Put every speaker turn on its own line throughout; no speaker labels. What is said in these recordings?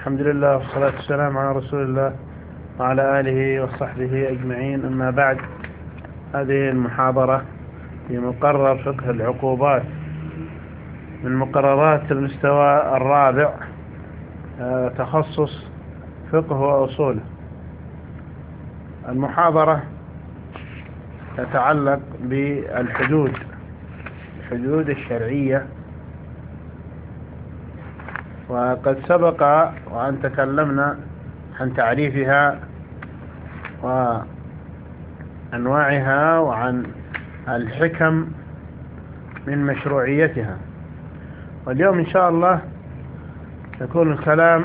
الحمد لله والصلاة والسلام على رسول الله وعلى آله وصحبه أجمعين. أما بعد، هذه المحاضرة في مقرر فقه العقوبات من مقررات المستوى الرابع، تخصص فقه وأصوله. المحاضرة تتعلق بالحدود الشرعية، وقد سبق وأن تكلمنا عن تعريفها وأنواعها وعن الحكم من مشروعيتها. واليوم إن شاء الله يكون الكلام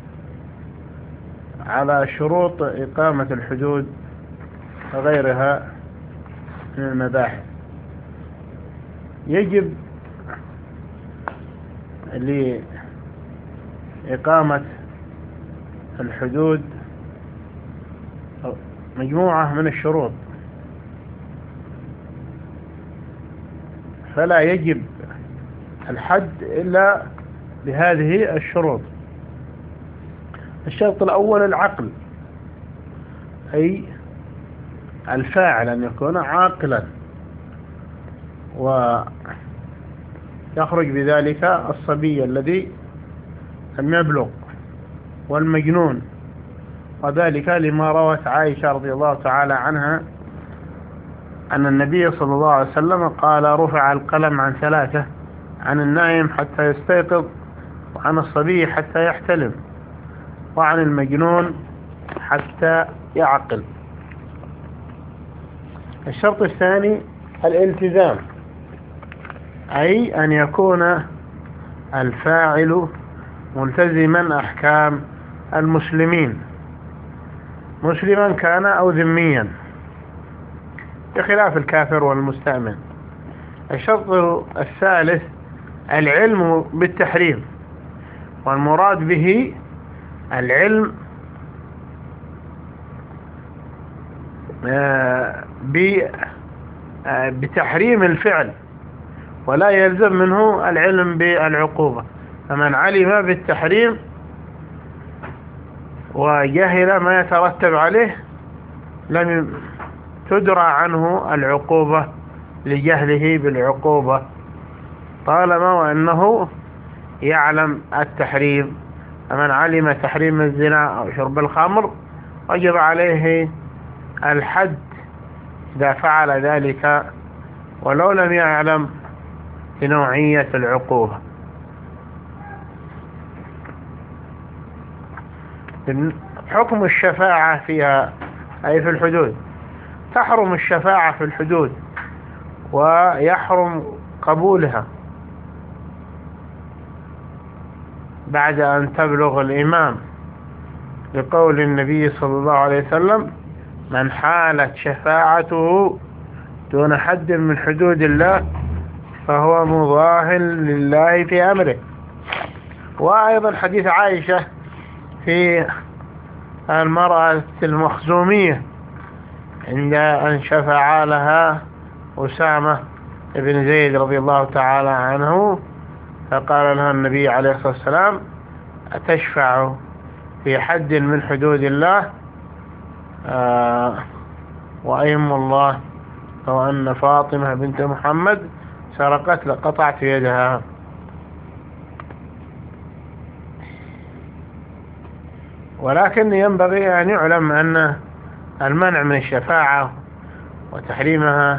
على شروط إقامة الحدود وغيرها من المباحث. يجب لإقامة الحدود مجموعة من الشروط، فلا يجب الحد إلا بهذه الشروط. الشرط الأول العقل، أي الفاعل أن يكون عاقلا، ويخرج بذلك الصبي الذي لم يبلغ والمجنون، وذلك لما روت عائشة رضي الله تعالى عنها أن النبي صلى الله عليه وسلم قال: رفع القلم عن ثلاثة، عن النائم حتى يستيقظ، وعن الصبي حتى يحتلم، وعن المجنون حتى يعقل. الشرط الثاني الالتزام، أي أن يكون الفاعل ملتزما أحكام المسلمين، مسلما كان أو ذميا، بخلاف الكافر والمستأمن. الشرط الثالث العلم بالتحريم، والمراد به العلم بتحريم الفعل، ولا يلزم منه العلم بالعقوبة. فمن علم بالتحريم وجهل ما يترتب عليه لم تدرى عنه العقوبة لجهله بالعقوبة، طالما وأنه يعلم التحريم. فمن علم تحريم الزنا أو شرب الخمر وجب عليه الحد إذا فعل ذلك ولو لم يعلم بنوعية العقوبة. حكم الشفاعة فيها، أي في الحدود، تحرم الشفاعة في الحدود ويحرم قبولها بعد أن تبلغ الإمام، لقول النبي صلى الله عليه وسلم: من حالت شفاعته دون حد من حدود الله فهو مضاهن لله في أمره. وأيضا حديث عائشة في المرأة المخزومية عند أن شفع لها أسامة بن زيد رضي الله تعالى عنه، فقال لها النبي عليه الصلاة والسلام: أتشفع في حد من حدود الله؟ وأيم الله لو أن فاطمة بنت محمد سرقت لقطعت يدها. ولكن ينبغي أن يعلم أن المنع من الشفاعة وتحريمها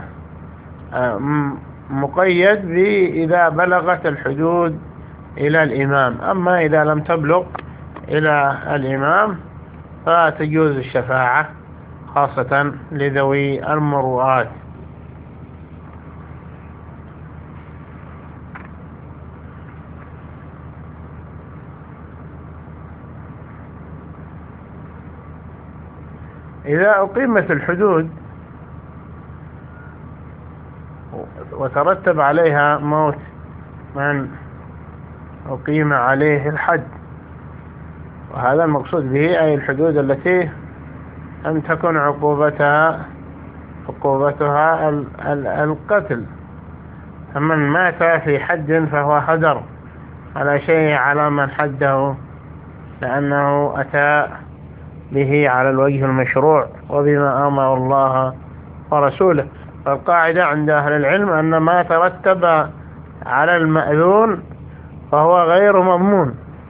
مقيد إذا بلغت الحدود إلى الإمام. أما إذا لم تبلغ إلى الإمام فتجوز الشفاعة، خاصة لذوي المروءات. إذا أقيمت الحدود وترتب عليها موت من أقيم عليه الحد، وهذا المقصود به أي الحدود التي لم تكن عقوبتها القتل. فمن مات في حد فهو هدر على شيء على من حده لأنه أتى به على الوجه المشروع وبما أمر الله ورسوله. فالقاعدة عند أهل العلم أن ما ترتب على المأذون فهو غير مضمون.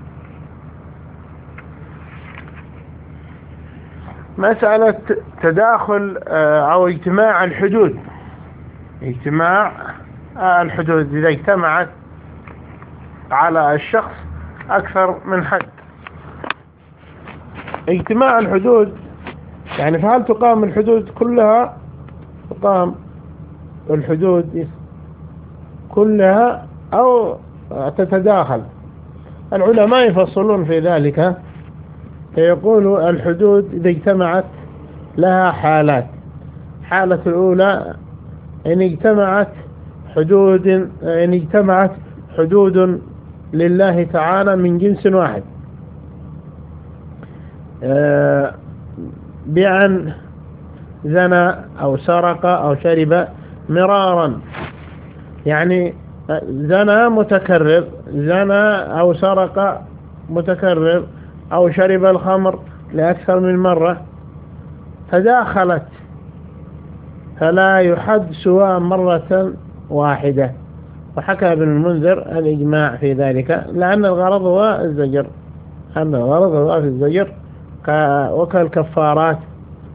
مسألة تداخل أو اجتماع الحدود. اجتماع الحدود إذا اجتمعت على الشخص أكثر من حد. اجتماع الحدود يعني فهل تقام الحدود كلها؟ تقام الحدود كلها أو تتداخل؟ العلماء يفصلون في ذلك، فيقولوا الحدود إذا اجتمعت لها حالات. حالة الأولى إن اجتمعت حدود لله تعالى من جنس واحد، بأن زنى أو سرق أو شرب مرارا، يعني زنى متكرر، زنى أو سرق متكرر، أو شرب الخمر لأكثر من مرة، تداخلت فلا يحد سوى مرة واحدة. وحكى ابن المنذر الإجماع في ذلك، لأن الغرض هو الزجر، أن الغرض هو في الزجر وكالكفارات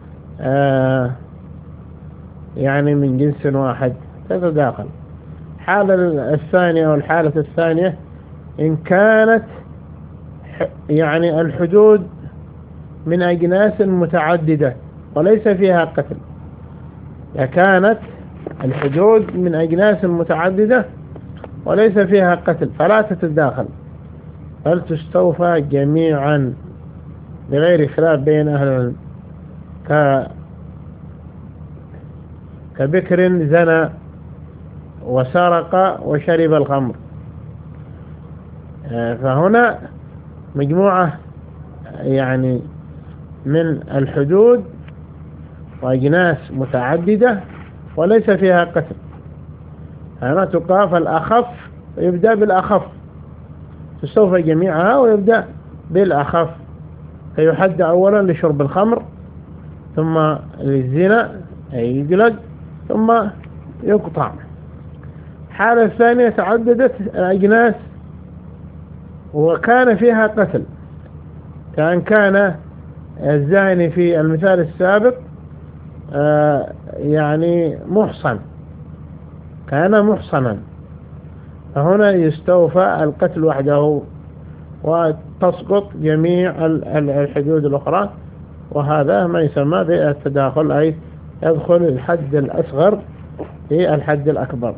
يعني من جنس واحد تتداخل. الحالة الثانية أو الحالة الثانية إن كانت يعني الحدود من أجناس متعددة وليس فيها قتل. إذا كانت الحدود من أجناس متعددة وليس فيها قتل فلا تتداخل، بل تستوفى جميعا بغير خلاف بين أهل العلم. كبكر زنى وسرق وشرب الخمر، فهنا مجموعة يعني من الحدود وأجناس متعددة وليس فيها قتل. هنا تقاف الأخف ويبدأ بالأخف، تستوفى جميعها ويبدأ بالأخف، فيحد أولا لشرب الخمر، ثم للزنا أي يجلد، ثم يقطع. الحالة الثانية تعددت الأجناس وكان فيها قتل، كان الزاني في المثال السابق يعني محصن، كان محصنا، فهنا يستوفى القتل وحده وتسقط جميع الحدود الأخرى، وهذا ما يسمى بالتداخل، أي يدخل الحد الأصغر في الحد الأكبر.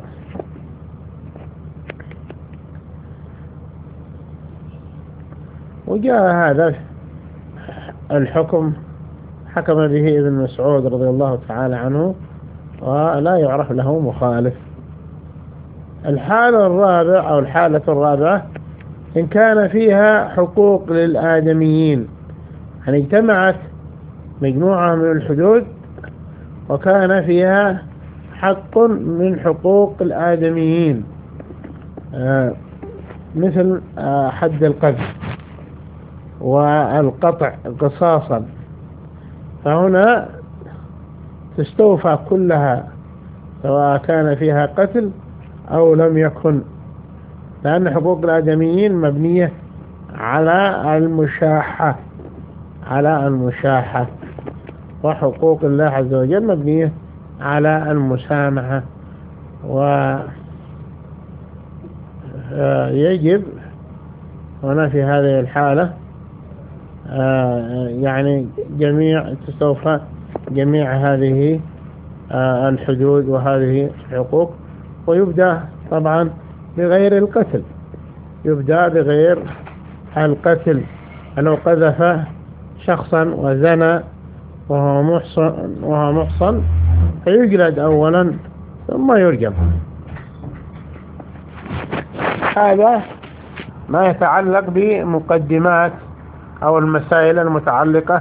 وجاء هذا الحكم حكم به ابن مسعود رضي الله تعالى عنه، ولا يعرف له مخالف. الحالة الرابعة أو الحالة الرابعة إن كان فيها حقوق للآدميين، يعني اجتمعت مجموعة من الحدود وكان فيها حق من حقوق الآدميين، مثل حد القذف والقطع قصاصا، فهنا تستوفى كلها سواء كان فيها قتل أو لم يكن، لأن حقوق الآدميين مبنية على المشاحة، وحقوق الله عز وجل مبنية على المسامحة. ويجب هنا في هذه الحالة يعني تستوفى جميع هذه الحدود وهذه الحقوق، ويبدأ طبعا بغير القتل، يبدأ بغير القتل. لو قذف شخصا وزنى وهو محصن فيجلد أولا ثم يرجم. هذا ما يتعلق بمقدمات أو المسائل المتعلقة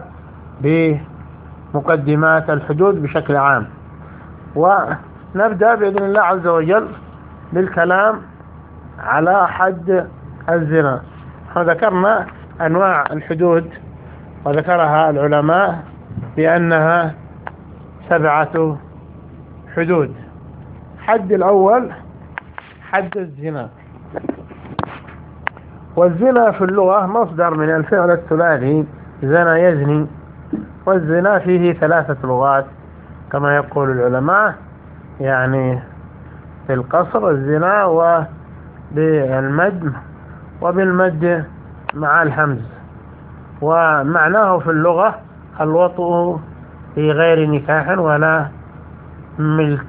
بمقدمات الحدود بشكل عام. ونبدأ بإذن الله عز وجل بالكلام على حد الزنا. ذكرنا أنواع الحدود وذكرها العلماء بأنها 7 حدود. حد الأول حد الزنا. والزنا في اللغة مصدر من الفعل الثلاثي زنا يزني، والزنا فيه 3 لغات كما يقول العلماء، يعني في القصر الزنا وبالمد وبالمد مع الهمز. ومعناه في اللغة الوطء في غير نكاح ولا ملك،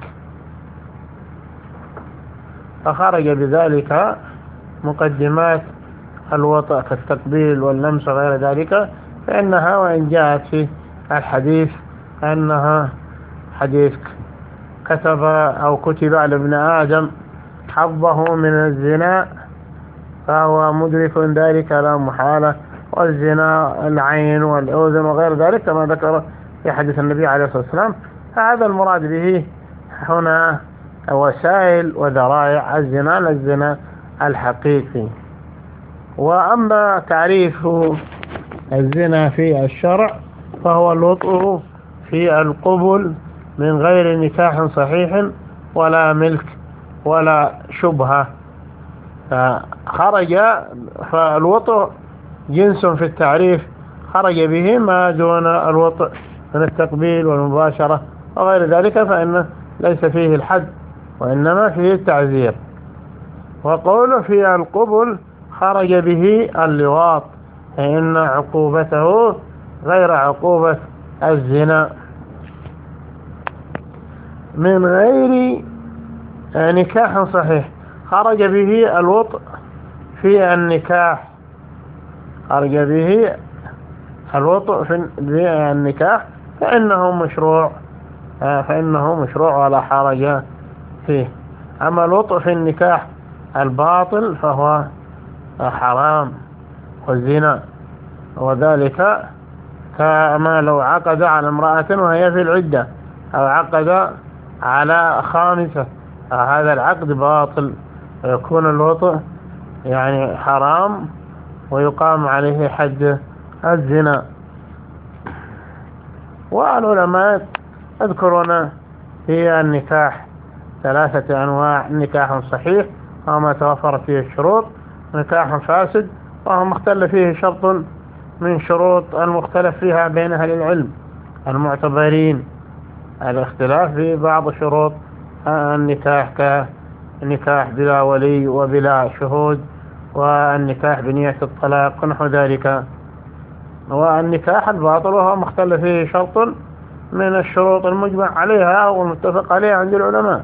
فخرج بذلك مقدمات الوطء كالتقبيل واللمس وغير ذلك، فإنها وإن جاءت في الحديث أنها حديث كتب أو كتب على ابن آدم حظه من الزنا فهو مدرك ذلك لا محالة، والزنا العين والأذن وغير ذلك كما ذكر في حديث النبي عليه الصلاة والسلام. فهذا المراد به هنا وسائل وذرائع الزنا للزنا الحقيقي. وأما تعريف الزنا في الشرع فهو الوطء في القبل من غير نكاح صحيح ولا ملك ولا شبهة. فالوطء جنس في التعريف خرج به ما دون الوطء من التقبيل والمباشرة وغير ذلك، فإنه ليس فيه الحد وإنما فيه التعزير. وقوله في القبل خرج به اللواط، فإن عقوبته غير عقوبة الزنا. من غير نكاح صحيح خرج به الوطء في النكاح، خرج به الوطء في النكاح فإنه مشروع ولا حرج فيه. أما الوطء في النكاح الباطل فهو حرام والزنا، وذلك كما لو عقد على امرأة وهي في العدة أو عقد على خامسة، هذا العقد باطل ويكون الوطء يعني حرام ويقام عليه حد الزنا. والعلماء يذكرون في النكاح 3 أنواع: نكاح صحيح وما توفرت فيه الشروط، نكاح فاسد وهو مختلف فيه شرط من شروط المختلف فيها بين أهل العلم المعتبرين الاختلاف في بعض شروط النكاح، كالنكاح بلا ولي وبلا شهود، والنكاح بنية الطلاق ونحو ذلك. والنكاح الباطل وهو مختلف فيه شرط من الشروط المجمع عليها والمتفق عليها عند العلماء،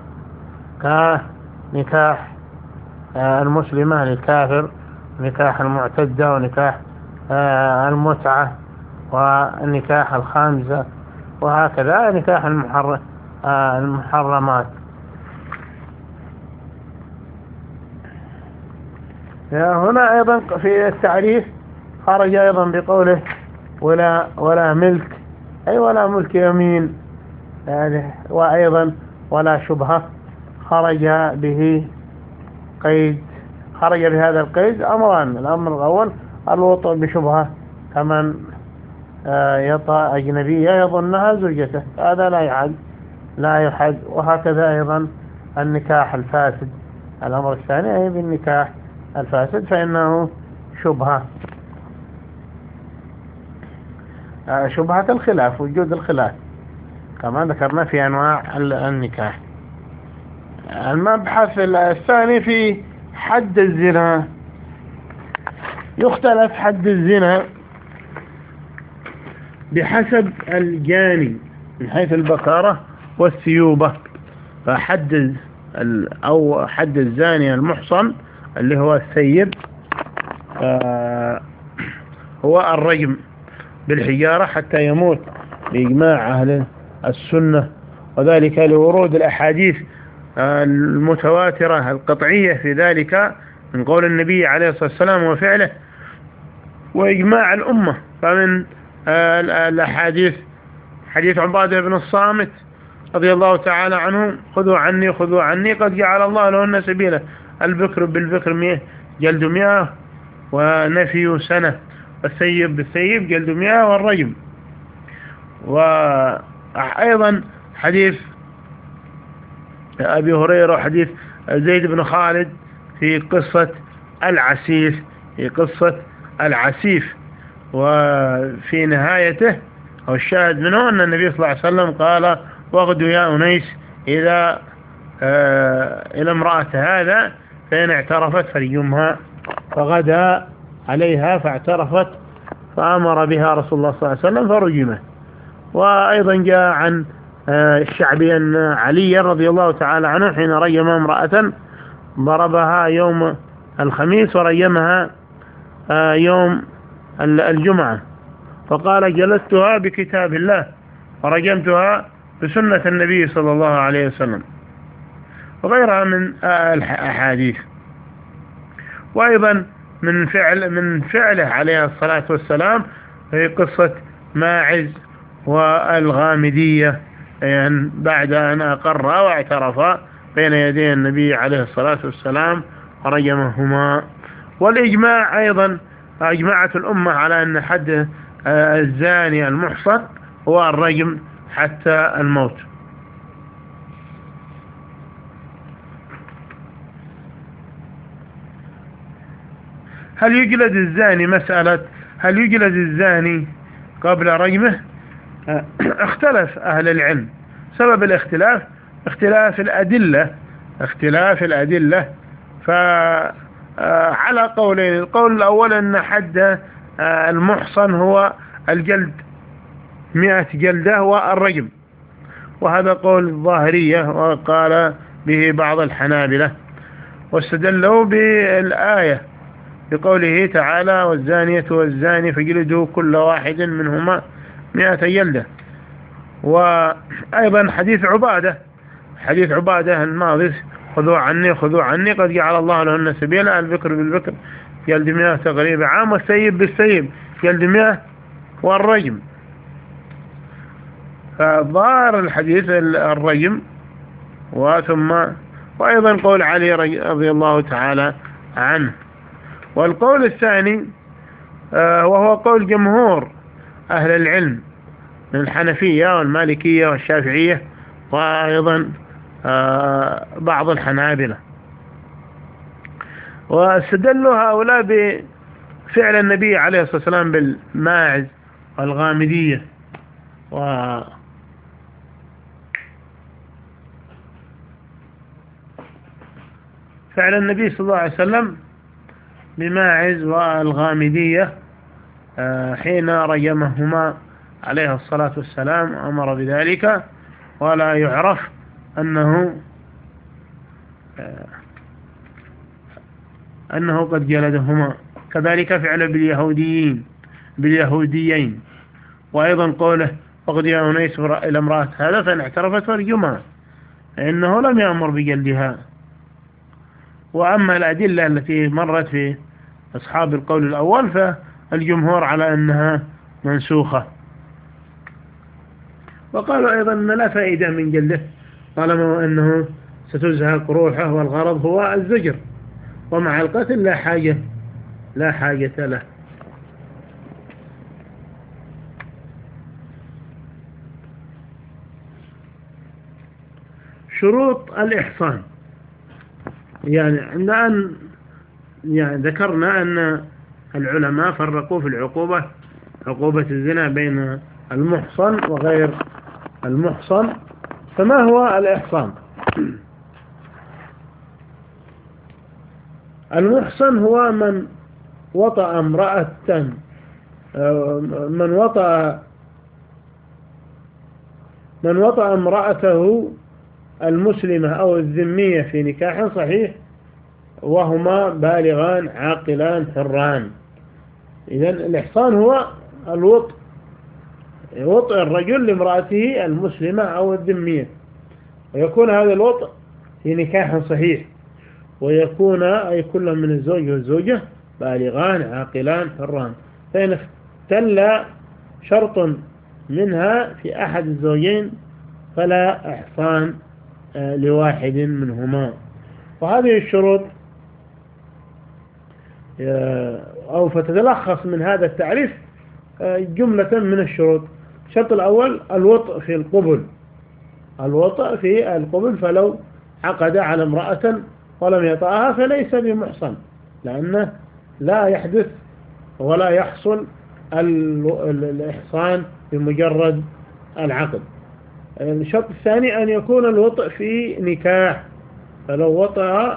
كنكاح المسلمة للكافر، نكاح المعتدة، ونكاح المتعة، والنكاح الخامسة، وهكذا نكاح المحرمات. هنا أيضا في التعريف خرج أيضا بقوله ولا ملك، أي ولا ملك يمين، وأيضا ولا شبهة. خرج بهذا القيد أمران: الأمر الأول الوطء بشبهة، كمن يطأ أجنبية يظنها زوجته، هذا لا يحد. وهكذا أيضا النكاح الفاسد، الأمر الثاني أي بالنكاح الفاسد فإنه شبهة الخلاف، وجود الخلاف كما ذكرنا في أنواع النكاح. المبحث الثاني في حد الزنا. يختلف حد الزنا بحسب الجاني من حيث البكارة والثيوبة. فحد حد الزاني المحصن اللي هو الثيب هو الرجم بالحجارة حتى يموت بإجماع أهل السنة، وذلك لورود الأحاديث المتواترة القطعية في ذلك من قول النبي عليه الصلاة والسلام وفعله وإجماع الأمة. فمن الأحاديث حديث عبادة بن الصامت رضي الله تعالى عنه: خذوا عني قد جعل الله لهن سبيلا، البكر بالبكر 100 جلد 100 ونفي سنة، السيب بالسيب جلد 100 والرجم. وأيضا حديث أبي هريرة وحديث زيد بن خالد في قصة العسيف وفي نهايته أو الشاهد منه أن النبي صلى الله عليه وسلم قال: واغدوا يا أنيس إلى امرأة هذا فإن اعترفت فرجمها. فغدا عليها فاعترفت فأمر بها رسول الله صلى الله عليه وسلم فرجمت. وأيضا جاء عن الشعبي أن علي رضي الله تعالى عنه حين رجم امرأة ضربها يوم الخميس ورجمها يوم الجمعة، فقال: جلدتها بكتاب الله ورجمتها بسنة النبي صلى الله عليه وسلم، وغيرها من الأحاديث. وأيضا من فعله عليه الصلاة والسلام في قصة ماعز والغامدية، يعني بعد أن أقر واعترفا بين يدي النبي عليه الصلاة والسلام ورجمهما. والإجماع أيضا أجمعت الأمة على أن حد الزاني المحصن هو الرجم حتى الموت. هل يجلد الزاني؟ مسألة هل يجلد الزاني قبل رجمه؟ اختلف أهل العلم. سبب الاختلاف اختلاف الأدلة. فعلى قولين: القول الأول أن حد المحصن هو الجلد 100 جلدة والرجم، وهذا قول الظاهرية وقال به بعض الحنابلة، واستدلوا بالآية بقوله تعالى: والزانية والزاني فجلدوا كل واحد منهما 100 جلدة. وأيضا حديث عبادة الماضي: خذوا عني قد جعل الله لهن سبيلا، البكر بالبكر جلد 100 تغريب عام، والسيب بالسيب جلد 100 والرجم. فظاهر الحديث الرجم. وأيضا قول علي رضي الله تعالى عنه. والقول الثاني وهو قول جمهور أهل العلم من الحنفية والمالكية والشافعية وأيضا بعض الحنابلة، واستدلوا هؤلاء بفعل النبي عليه الصلاة والسلام بالماعز والغامدية. وفعل النبي صلى الله عليه وسلم بماعز والغامدية حين رجمهما عليه الصلاة والسلام أمر بذلك، ولا يعرف أنه قد جلدهما. كذلك فعل باليهوديين. وأيضا قوله: فقد يا أنيس إلى امرأة هذا فإن اعترفت فرجمها، إنه لم يأمر بجلدها. وأما الأدلة التي مرت في أصحاب القول الأول فالجمهور على أنها منسوخة. وقالوا أيضا أن لا فائدة من جلده طالما أنه ستزهق روحه، والغرض هو الزجر، ومع القتل لا حاجة له. شروط الإحصان. يعني عندما ذكرنا أن العلماء فرقوا في عقوبة الزنا بين المحصن وغير المحصن. فما هو الإحصان؟ المحصن هو من وطأ امرأة من وطأ امرأته المسلمة أو الذمية في نكاح صحيح وهما بالغان عاقلان حران. إذن الإحصان هو وطء الرجل لامرأته المسلمة أو الذمية، ويكون هذا الوطء في نكاح صحيح، ويكون أي كل من الزوج والزوجة بالغان عاقلان حران. فإن اختل شرط منها في أحد الزوجين فلا إحصان لواحد منهما. وهذه الشروط أو فتتلخص من هذا التعريف جملة من الشروط. الشرط الأول الوطء في القبل، الوطء في القبل، فلو عقد على امرأة ولم يطأها فليس بمحصن، لأنه لا يحدث ولا يحصل الإحصان بمجرد العقد. الشرط الثاني أن يكون الوطء في نكاح، فلو وطأ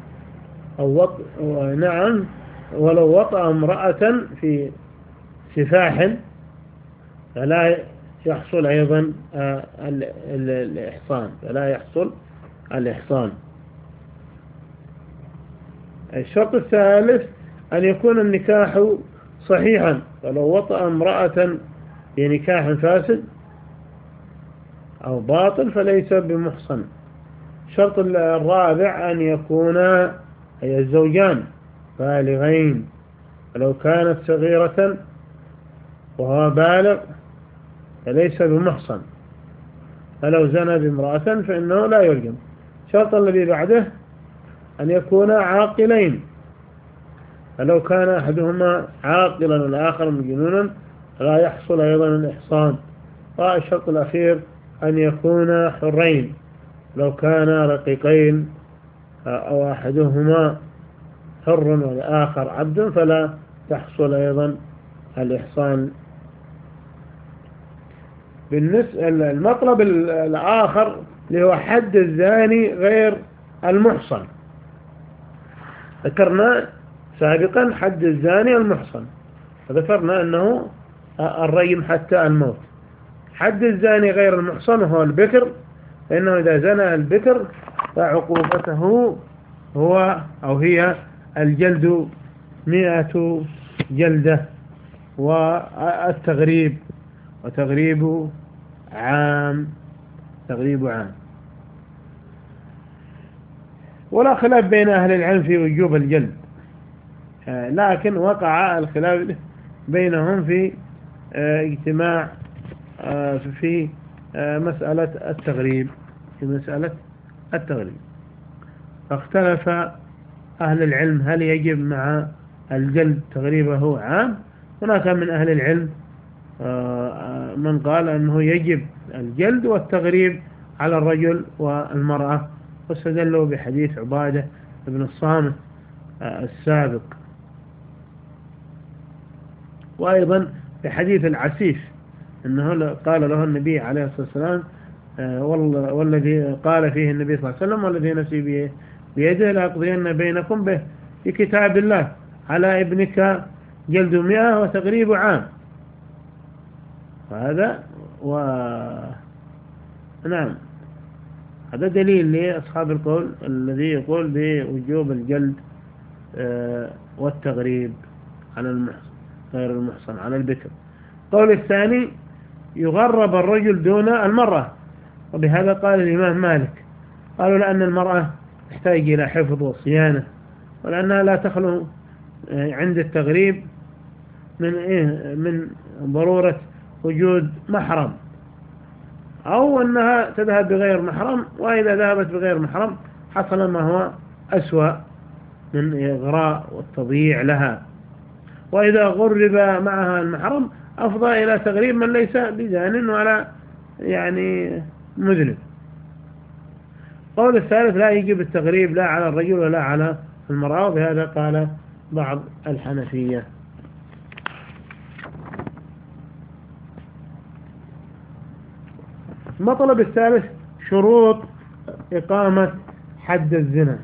نعم، ولو وطأ امرأة في سفاح فلا يحصل أيضا الإحصان، فلا يحصل الإحصان. الشرط الثالث أن يكون النكاح صحيحا، فلو وطأ امرأة في نكاح فاسد أو باطل فليس بمحصن. الشرط الرابع أن يكونا أي الزوجان بالغين، فلو كانت صغيرة وهو بالغ فليس بمحصن، فلو زنى بامرأة فإنه لا يرجم. الشرط الذي بعده أن يكونا عاقلين، فلو كان أحدهما عاقلا والآخر مجنونا لا يحصل أيضا الإحصان. والشرط الأخير أن يكونا حرين، لو كانا رقيقين أو أحدهما حر والآخر عبد فلا تحصل أيضا الإحصان. بالنسبة المطلب الآخر اللي هو حد الزاني غير المحصن، ذكرنا سابقا حد الزاني المحصن، فذكرنا أنه الرجم حتى الموت. حد الزاني غير المحصن هو البكر، فإنه إذا زنى البكر فعقوبته هو أو هي الجلد 100 جلدة والتغريب، وتغريب عام، تغريب عام. ولا خلاف بين أهل العلم في وجوب الجلد، لكن وقع الخلاف بينهم في اجتماع في مسألة التغريب، في مسألة التغريب. فاختلف أهل العلم هل يجب مع الجلد تغريبه عام. هناك من أهل العلم من قال أنه يجب الجلد والتغريب على الرجل والمرأة، واستدلوا بحديث عبادة بن الصامت السابق، وأيضا بحديث العسيف أنه قال له النبي عليه الصلاة والسلام والذي قال فيه النبي صلى الله عليه وسلم والذي نفسي بيده لأقضين بينكم به في كتاب الله على ابنك جلد 100 وتغريب عام. هذا نعم، هذا دليل لأصحاب القول الذي يقول بوجوب الجلد والتغريب على المحصن غير المحصن، على البكر. القول الثاني يغرب الرجل دون المرأة، وبهذا قال الإمام مالك، قالوا لأن المرأة تحتاج إلى حفظ وصيانة، ولأنها لا تخلو عند التغريب من ضرورة وجود محرم، أو أنها تذهب بغير محرم، وإذا ذهبت بغير محرم حصل ما هو أسوأ من إغراء والتضييع لها، وإذا غرب معها المحرم أفضى إلى تغريب من ليس بزان ولا يعني مذنب. قول الثالث لا يجب التغريب لا على الرجل ولا على المرأة، وبهذا قال بعض الحنفية. المطلب الثالث شروط إقامة حد الزنا.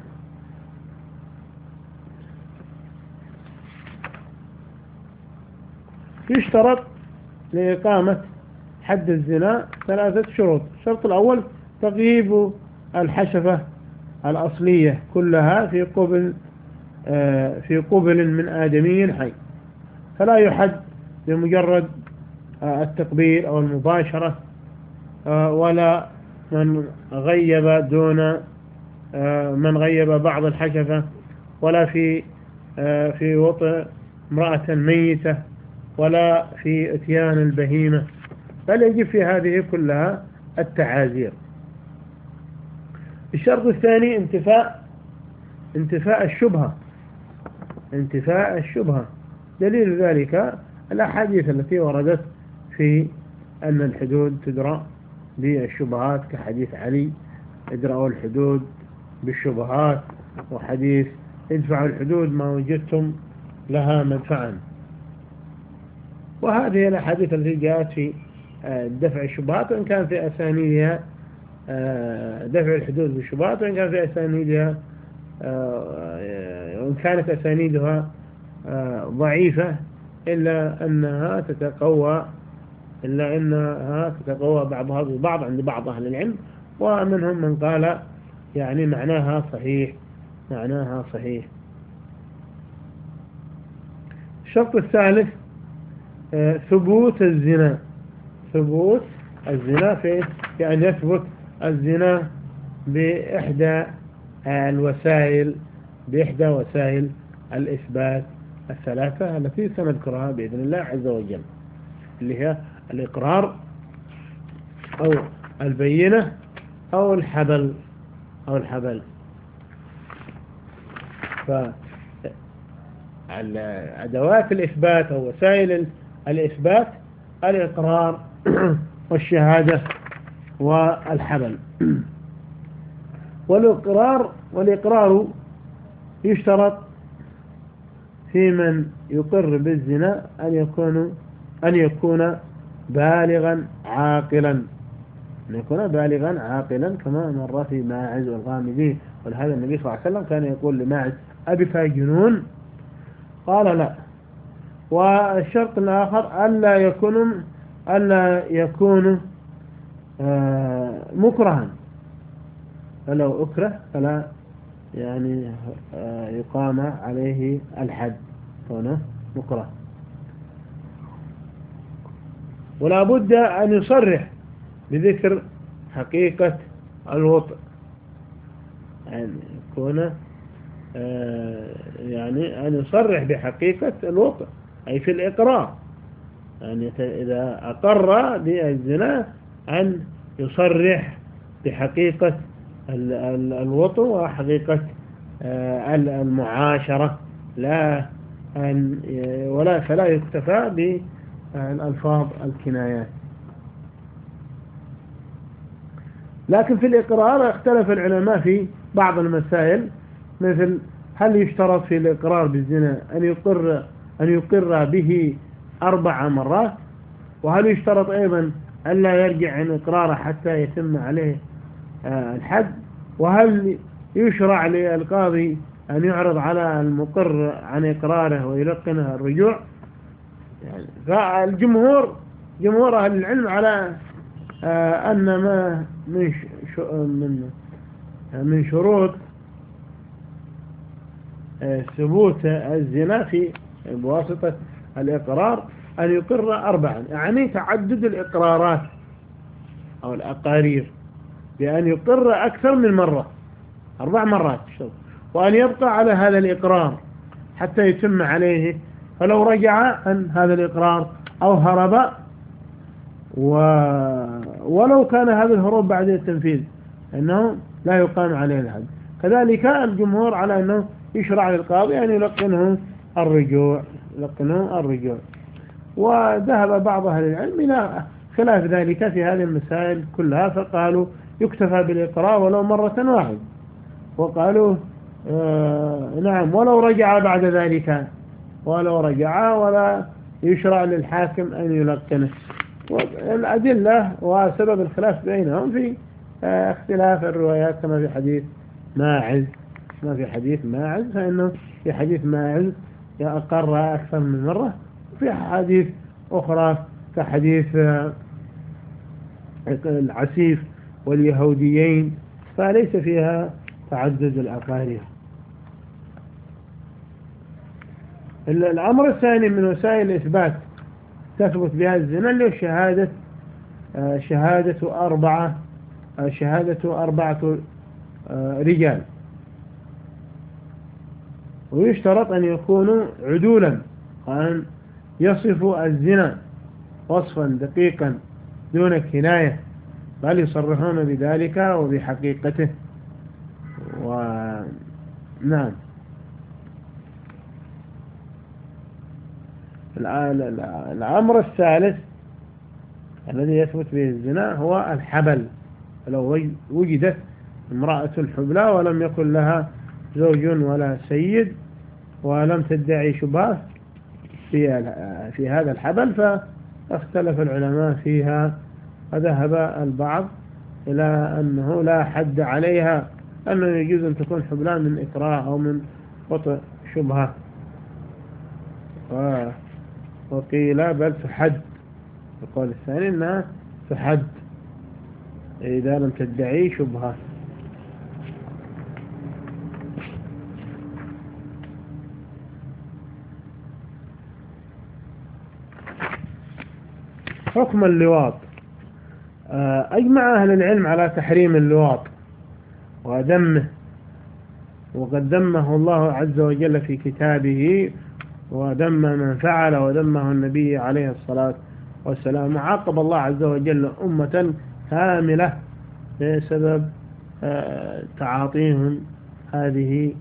يشترط لإقامة حد الزنا 3 شروط. الشرط الأول تغييب الحشفة الأصلية كلها في قبل من آدمي حي، فلا يحد بمجرد التقبيل أو المباشرة، ولا من غيب دون من غيب بعض الحشفة، ولا في وطئ امرأة ميتة، ولا في اتيان البهيمة، بل يجب في هذه كلها التعازير. الشرط الثاني انتفاء الشبهة، انتفاء الشبهة، دليل ذلك الأحاديث التي وردت في أن الحدود تدرأ بالشبهات، كحديث علي ادرأوا الحدود بالشبهات، وحديث ادفعوا الحدود ما وجدتم لها مدفعا. وهذه الأحاديث التي جاءت في دفع الشبهات، وإن كان في أسانيدها دفع الحدود بالشبهات، وإن كان في أسانيدها وإن كانت أسانيدها ضعيفة، إلا أنها تتقوى بعضها ببعض عند بعض أهل العلم، ومنهم من قال يعني معناها صحيح. الشرط الثالث ثبوت الزنا في أن يثبت الزنا بإحدى وسائل الإثبات الثلاثة التي سنذكرها بإذن الله عز وجل، اللي هي الإقرار أو البينة أو الحبل. فأدوات الإثبات أو وسائل الإثبات الإقرار والشهادة والحبل. والإقرار يشترط في من يقر بالزنا أن يكون بالغا عاقلا، كما مر في ماعز والغامدي. ولهذا النبي صلى الله عليه وسلم كان يقول لماعز أبك جنون؟ قال لا. والشرط الآخر ألا يكون مكرها، فلو أكره فلا يعني يقام عليه الحد كونه مكره. ولا بد أن يصرح بذكر حقيقة الوطء، يعني يكون يعني أن يصرح بحقيقة الوطء، أي في الإقرار، يعني إذا أقر بالزنا أن يصرح بحقيقة الوطء وحقيقة المعاشرة، فلا يكتفى بالألفاظ الكنايات. لكن في الإقرار اختلف العلماء في بعض المسائل، مثل هل يشترط في الإقرار بالزنا أن يقر به 4 مرات، وهل يشترط أيضا ألا يرجع عن إقراره حتى يتم عليه الحد، وهل يشرع للقاضي أن يعرض على المقر عن إقراره ويلقنه الرجوع. يعني فالجمهور أهل العلم على أن ما من شروط ثبوت الزنا بواسطة الإقرار أن يقر 4، يعني تعدد الإقرارات أو الأقارير، بأن يقر أكثر من مرة 4 مرات، وأن يبقى على هذا الإقرار حتى يتم عليه. فلو رجع عن هذا الإقرار أو هرب، ولو كان هذا الهروب بعد التنفيذ، أنه لا يقام عليه الحد. كذلك الجمهور على أنه يشرع للقاضي أن يلقنه الرجوع. وذهب بعض أهل العلم إلى خلاف ذلك في هذه المسائل كلها، فقالوا يكتفى بالإقرار ولو مرة واحدة، وقالوا نعم ولو رجع بعد ذلك، ولا يشرع للحاكم أن يلقنه. والأدلة وسبب الخلاف بينهم في اختلاف الروايات، كما في حديث ماعز، فإنه في حديث ماعز أقر أكثر من مرة، وفي حديث أخرى كحديث العسيف واليهوديين فليس فيها تعدد الأقارير. الأمر الثاني من وسائل الإثبات تثبت بها الزنا اللي هو شهادة 4 رجال، ويشترط أن يكونوا عدولا، أن يصفوا الزنا وصفا دقيقا دون كناية، بل يصرحون بذلك وبحقيقته. ونعم الأمر الثالث الذي يثبت به الزنا هو الحبل. لو وجدت امرأة حبلى ولم يكن لها زوج ولا سيد ولم تدعي شبهة في هذا الحبل، فاختلف العلماء فيها، فذهب البعض إلى أنه لا حد عليها، أنه يجوز أن تكون حبلى من إكراه أو من وطئ شبهة، وقيل بل تحد. القول الثاني أنها تحد إذا لم تدعي شبهة. حكم اللواط. أجمع أهل العلم على تحريم اللواط وذمه، وقد ذمه الله عز وجل في كتابه، وذم من فعل، وذمه النبي عليه الصلاة والسلام، وعاقب الله عز وجل أمة كاملة بسبب تعاطيهم هذه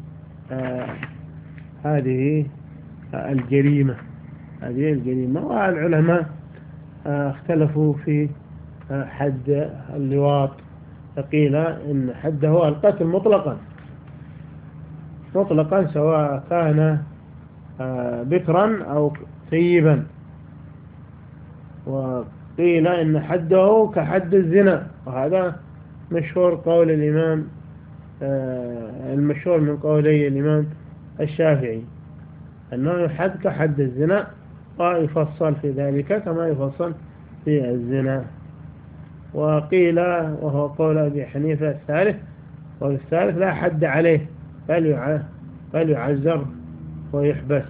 الجريمة. والعلماء اختلفوا في حد اللواط، فقيل إن حده القتل مطلقا سواء كان بكرا أو ثيبا، وقيل إن حده كحد الزنا، وهذا مشهور قول الإمام المشهور من قولي الإمام الشافعي أنه يحد كحد الزنا، ويفصل في ذلك كما يفصل في الزنا. وقيل وهو قول أبي حنيفة الثالث لا حد عليه، بل يعزر ويحبس.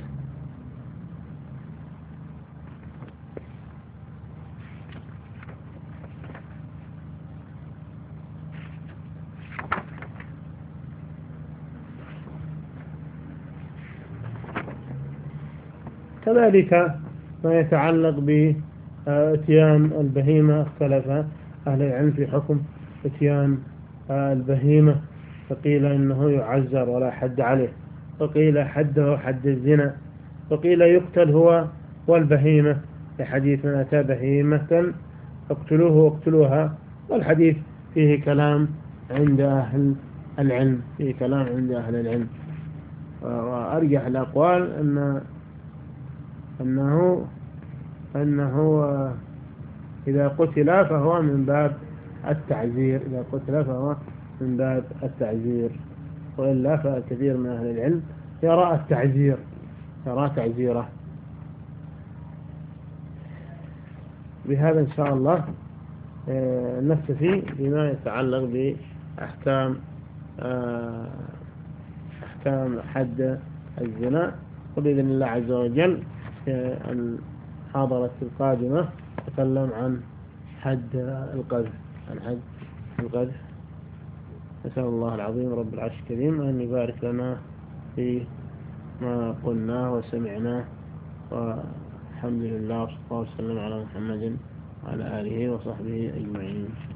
كذلك ما يتعلق بإتيان البهيمة، اختلف أهل العلم في حكم إتيان البهيمة، فقيل إنه يعزر ولا حد عليه، وقيل حده حد الزنا، وقيل يقتل هو والبهيمة لحديث من أتى بهيمة اقتلوه واقتلوها، والحديث فيه كلام عند أهل العلم، وأرجح الأقوال أنه إذا قتل فهو من باب التعزير، وإلا فكثير من أهل العلم يرى تعزيره. بهذا إن شاء الله نكتفي بما يتعلق بأحكام حد الزنا، وبإذن الله عز وجل في المحاضرة القادمة نتكلم عن حد القذف. نسأل الله العظيم رب العرش الكريم أن يبارك لنا في ما قلناه وسمعناه، والحمد لله، وصلى الله وسلم على محمد وعلى آله وصحبه أجمعين.